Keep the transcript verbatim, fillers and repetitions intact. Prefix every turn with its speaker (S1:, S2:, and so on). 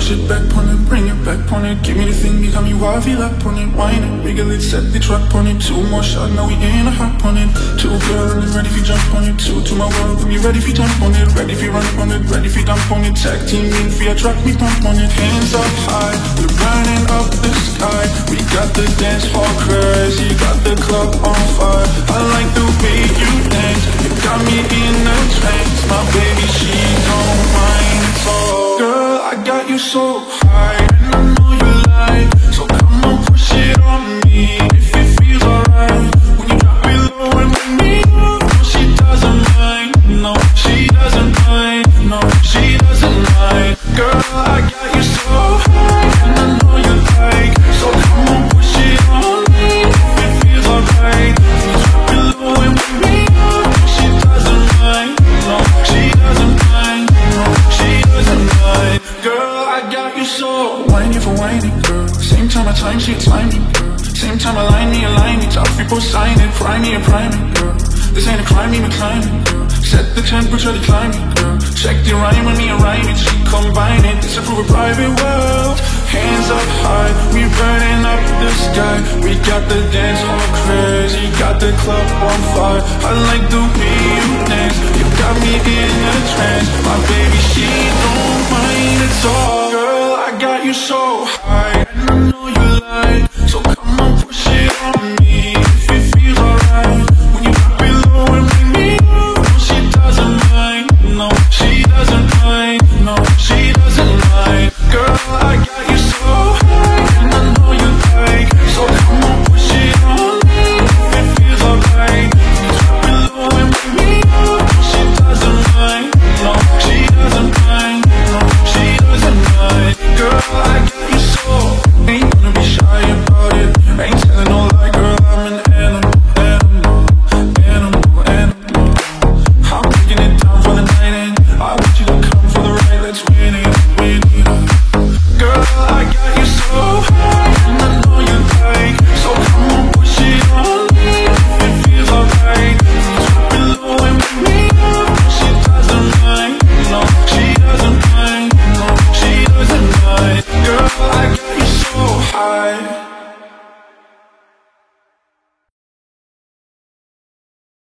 S1: Push it back on it, bring it back on it. Give me the thing, become you wifey lap on it. Wine it, wiggle it, set the track on it. Two more shots, now we in a hop on it. Two girl, and ready if you jump on it. Two to my world, we ready if you jump on it. Ready if you run on it, ready if you dump on it. Tag team in for your track, we pump on it. Hands up high, we're burning up the sky. We got the dance hall crazy, got the club on fire. I like the way you dance, you got me in a trance. My baby, she don't mind at all. Girl, I got you so high, and I know you like, so come on, push it on me. If it feels alright, when you drop it low and bring me up. No, she doesn't mind, no, she doesn't mind, no, she doesn't mind. Girl, I got you so high, and I know you like, so come on, push it on me. If it feels alright, when you drop it low and bring me up. No, she doesn't mind, no, she doesn't mind, no, she doesn't mind. Girl, I got you so whiny for whining, girl. Same time I time she time me, girl. Same time I line me, align me. Top people sign it, prime me and prime it, girl. This ain't a crime, me climbing, girl. Set the temperature, to climbing, girl. Check the rhyme with me and rhyme it. She combine it, disapprove a private world. Hands up high, we burning up the sky. We got the dance hall crazy, got the club on fire. I like the way you dance, you got me in a trance. My baby, she don't mind at all. Girl, I got you so high.